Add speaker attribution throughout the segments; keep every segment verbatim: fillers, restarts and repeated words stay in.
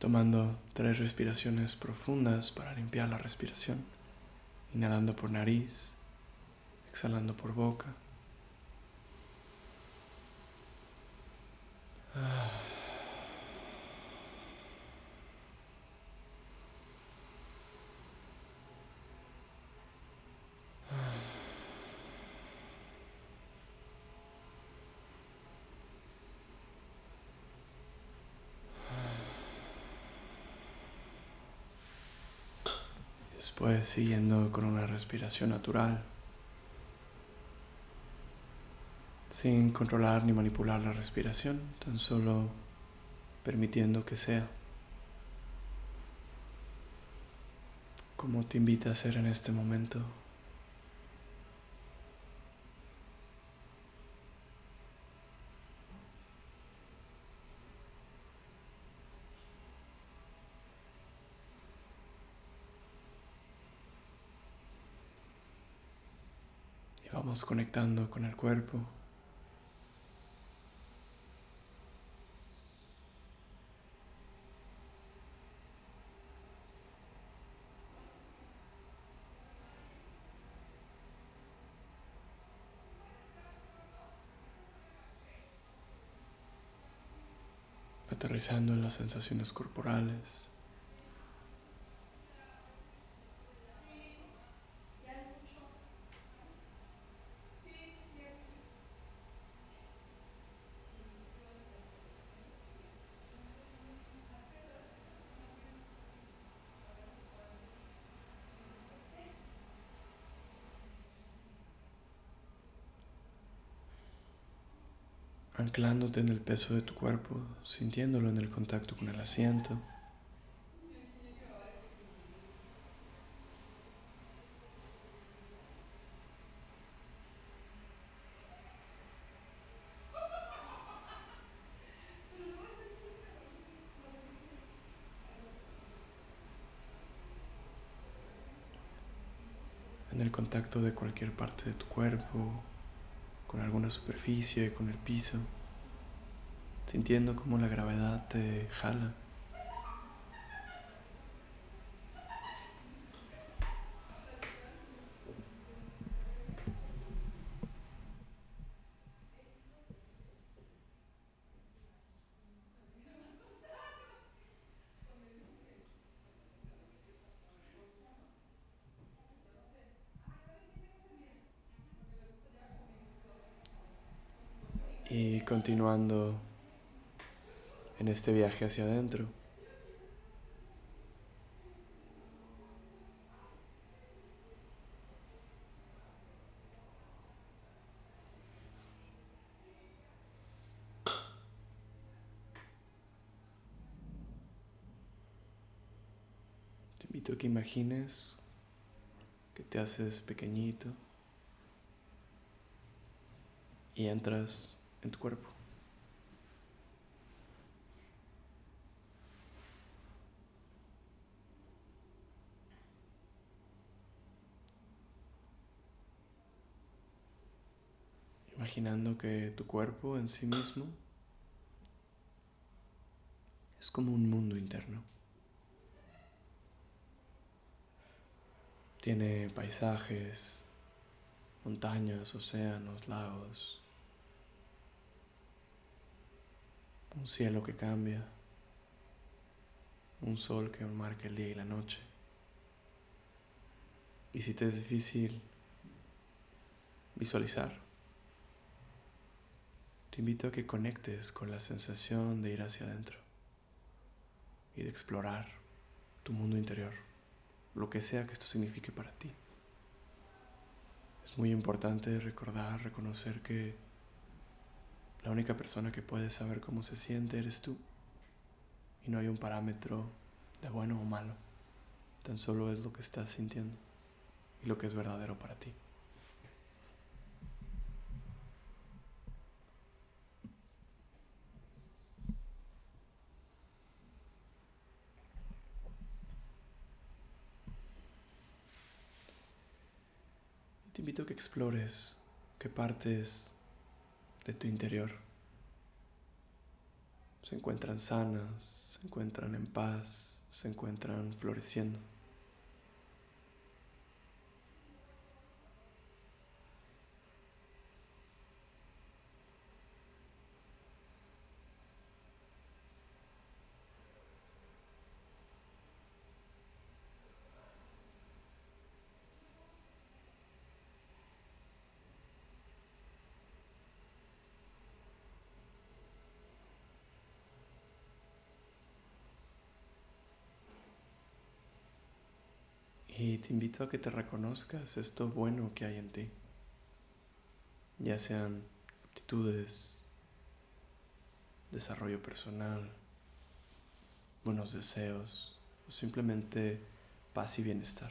Speaker 1: tomando tres respiraciones profundas para limpiar la respiración, inhalando por nariz, exhalando por boca. Después siguiendo con una respiración natural, sin controlar ni manipular la respiración, tan solo permitiendo que sea como te invita a hacer en este momento. Y vamos conectando con el cuerpo. Aterrizando en las sensaciones corporales. Anclándote en el peso de tu cuerpo, sintiéndolo en el contacto con el asiento. En el contacto de cualquier parte de tu cuerpo, con alguna superficie, con el piso, sintiendo cómo la gravedad te jala. Y continuando en este viaje hacia adentro, te invito a que imagines que te haces pequeñito y entras en tu cuerpo. Imaginando que tu cuerpo en sí mismo es como un mundo interno. Tiene paisajes, montañas, océanos, lagos, un cielo que cambia, un sol que marca el día y la noche. Y si te es difícil visualizar, te invito a que conectes con la sensación de ir hacia adentro y de explorar tu mundo interior, lo que sea que esto signifique para ti. Es muy importante recordar, reconocer que la única persona que puede saber cómo se siente eres tú, y no hay un parámetro de bueno o malo, tan solo es lo que estás sintiendo y lo que es verdadero para ti. Te invito a que explores qué partes de tu interior se encuentran sanas, se encuentran en paz, se encuentran floreciendo. Y te invito a que te reconozcas esto bueno que hay en ti, ya sean aptitudes, desarrollo personal, buenos deseos o simplemente paz y bienestar.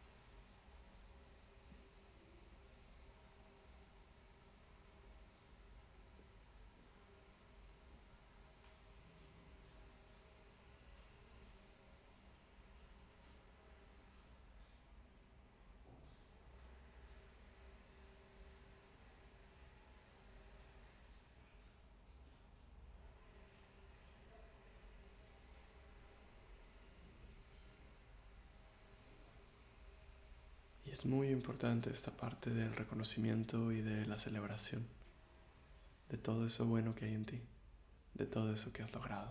Speaker 1: Y es muy importante esta parte del reconocimiento y de la celebración de todo eso bueno que hay en ti, de todo eso que has logrado.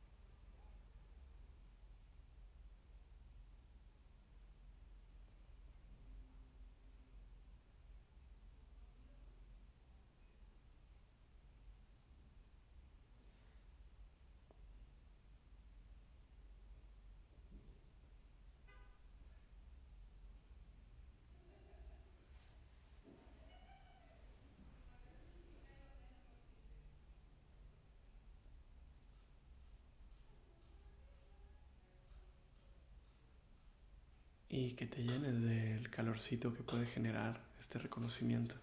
Speaker 1: Y que te llenes del calorcito que puede generar este reconocimiento.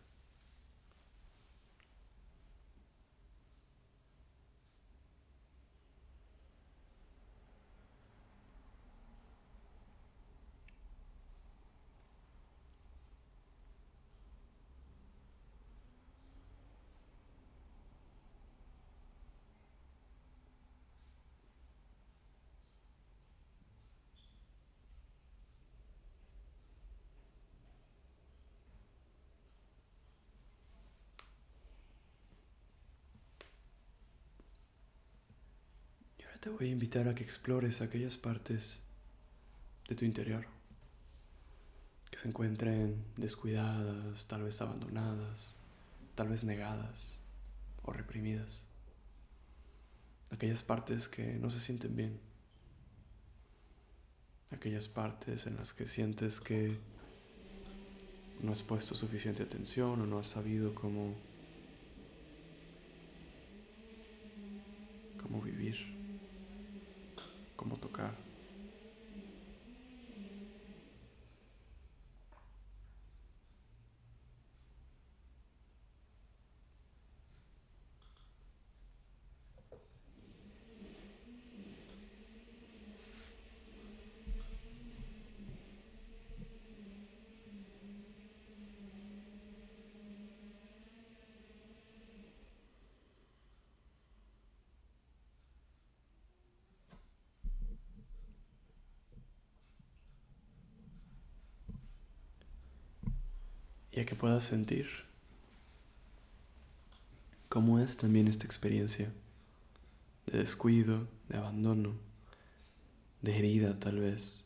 Speaker 1: Y ahora te voy a invitar a que explores aquellas partes de tu interior que se encuentren descuidadas, tal vez abandonadas, tal vez negadas o reprimidas. Aquellas partes que no se sienten bien. Aquellas partes en las que sientes que no has puesto suficiente atención o no has sabido cómo, cómo vivir, cómo tocar. Y a que puedas sentir cómo es también esta experiencia de descuido, de abandono, de herida tal vez.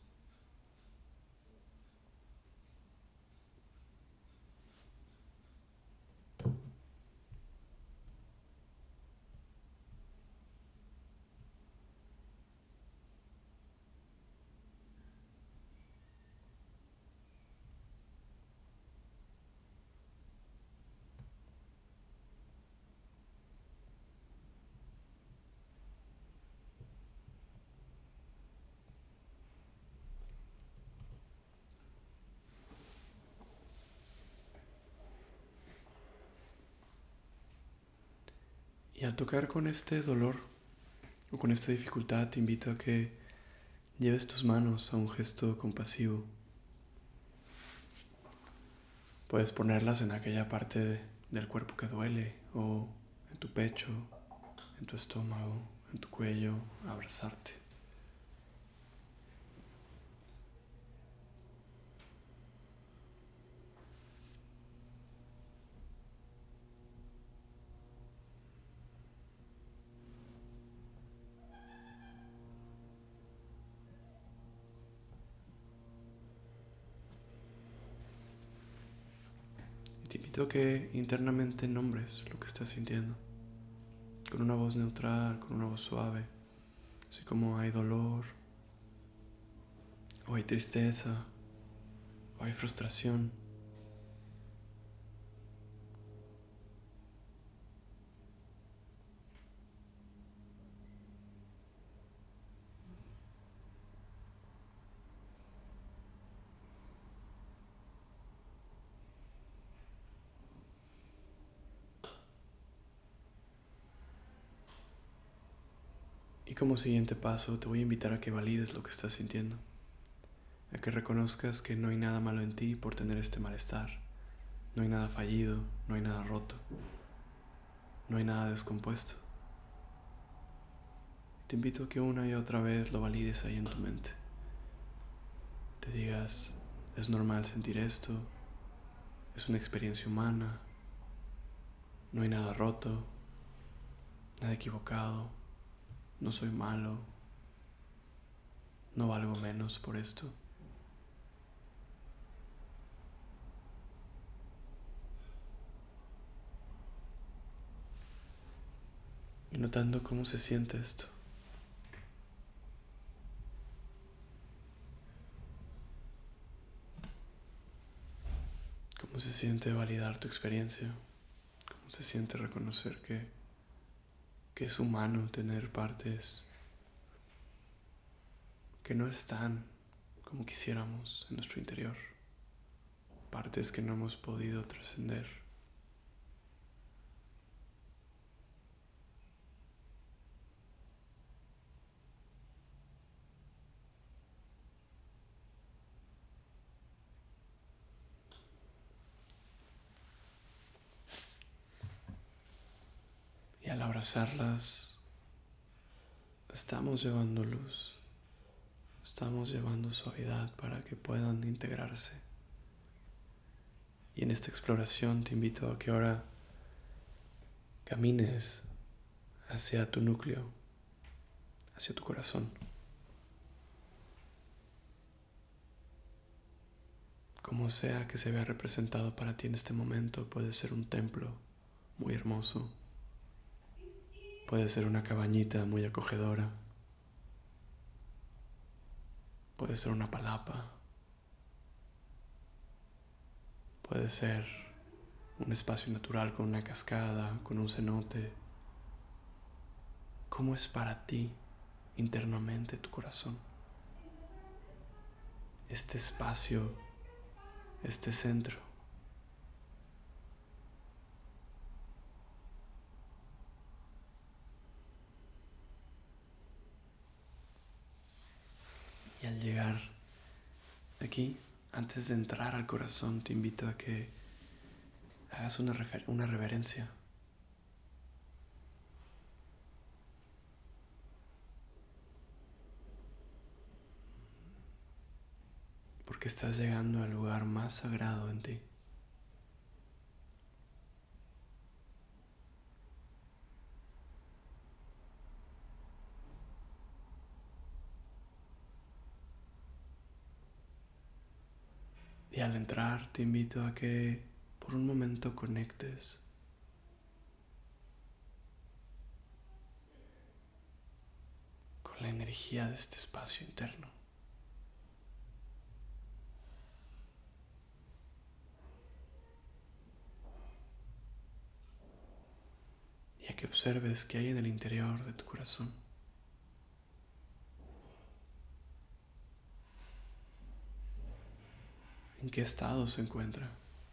Speaker 1: Y al tocar con este dolor o con esta dificultad, te invito a que lleves tus manos a un gesto compasivo. Puedes ponerlas en aquella parte de- del cuerpo que duele, o en tu pecho, en tu estómago, en tu cuello, abrazarte. Y te invito a que internamente nombres lo que estás sintiendo, con una voz neutral, con una voz suave, así como hay dolor, o hay tristeza, o hay frustración. Y como siguiente paso te voy a invitar a que valides lo que estás sintiendo, a que reconozcas que no hay nada malo en ti por tener este malestar, no hay nada fallido, no hay nada roto, no hay nada descompuesto. Te invito a que una y otra vez lo valides ahí en tu mente. Te digas, es normal sentir esto, es una experiencia humana, no hay nada roto, nada equivocado, no soy malo, no valgo menos por esto. Y notando cómo se siente esto. Cómo se siente validar tu experiencia. Cómo se siente reconocer que, que es humano tener partes que no están como quisiéramos en nuestro interior. Partes que no hemos podido trascender. Y al abrazarlas, estamos llevando luz, estamos llevando suavidad para que puedan integrarse. Y en esta exploración te invito a que ahora camines hacia tu núcleo, hacia tu corazón. Como sea que se vea representado para ti en este momento, puede ser un templo muy hermoso, puede ser una cabañita muy acogedora, puede ser una palapa, puede ser un espacio natural con una cascada, con un cenote. ¿Cómo es para ti internamente tu corazón? Este espacio, este centro. Y al llegar aquí, antes de entrar al corazón, te invito a que hagas una, refer- una reverencia. Porque estás llegando al lugar más sagrado en ti. Y al entrar te invito a que por un momento conectes con la energía de este espacio interno. Y a que observes qué hay en el interior de tu corazón. ¿En qué estado se encuentra?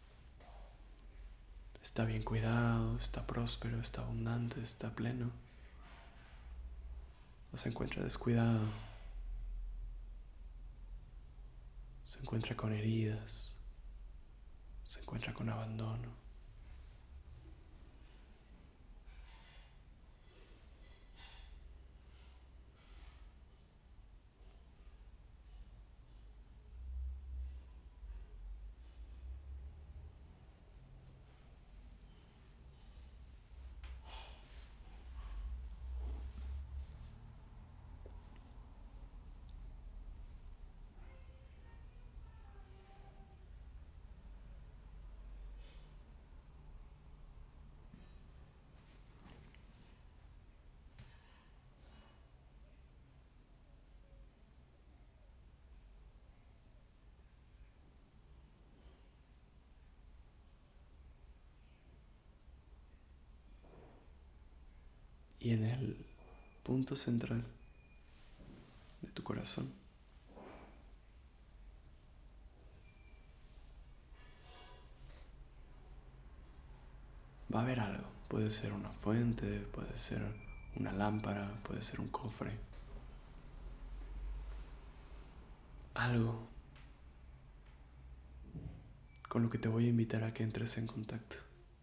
Speaker 1: ¿Está bien cuidado? ¿Está próspero? ¿Está abundante? ¿Está pleno? ¿O se encuentra descuidado? ¿Se encuentra con heridas? ¿Se encuentra con abandono? y en el punto central de tu corazón va a haber algo. Puede ser una fuente, puede ser una lámpara, puede ser un cofre. Algo con lo que te voy a invitar a que entres en contacto.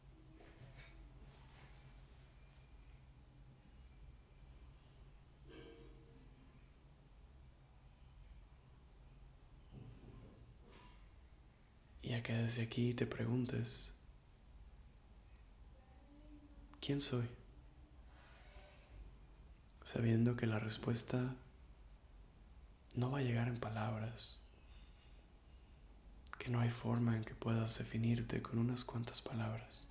Speaker 1: Y a que desde aquí te preguntes, ¿quién soy? Sabiendo que la respuesta no va a llegar en palabras, que no hay forma en que puedas definirte con unas cuantas palabras,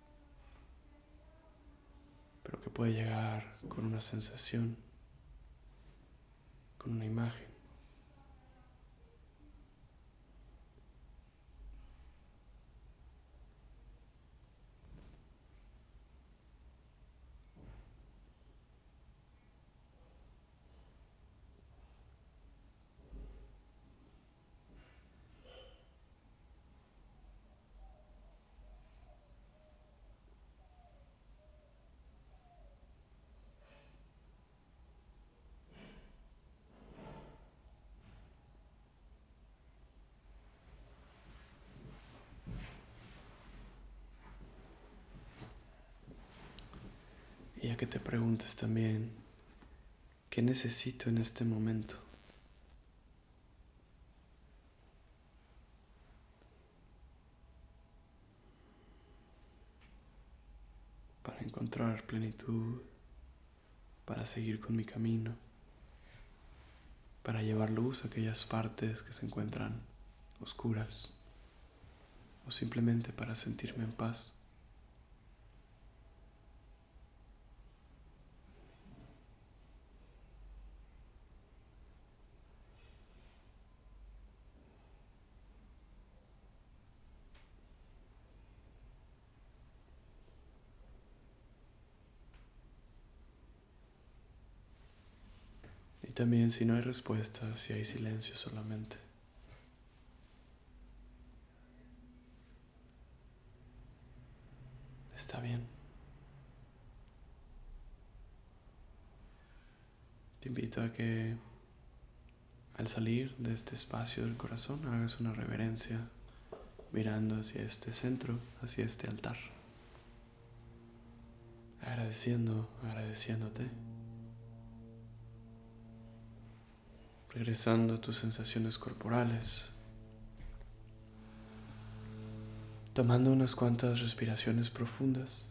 Speaker 1: pero que puede llegar con una sensación, con una imagen. Y a que te preguntes también, ¿qué necesito en este momento? Para encontrar plenitud, para seguir con mi camino, para llevar luz a aquellas partes que se encuentran oscuras, o simplemente para sentirme en paz. Y también si no hay respuestas, si hay silencio solamente, está bien. Te invito a que al salir de este espacio del corazón hagas una reverencia mirando hacia este centro, hacia este altar, agradeciendo, agradeciéndote, regresando a tus sensaciones corporales, tomando unas cuantas respiraciones profundas.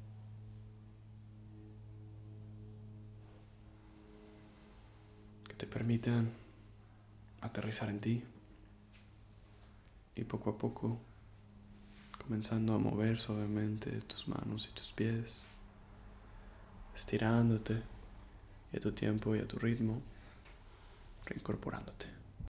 Speaker 1: Que te permitan aterrizar en ti y poco a poco comenzando a mover suavemente tus manos y tus pies, estirándote y a tu tiempo y a tu ritmo, reincorporándote.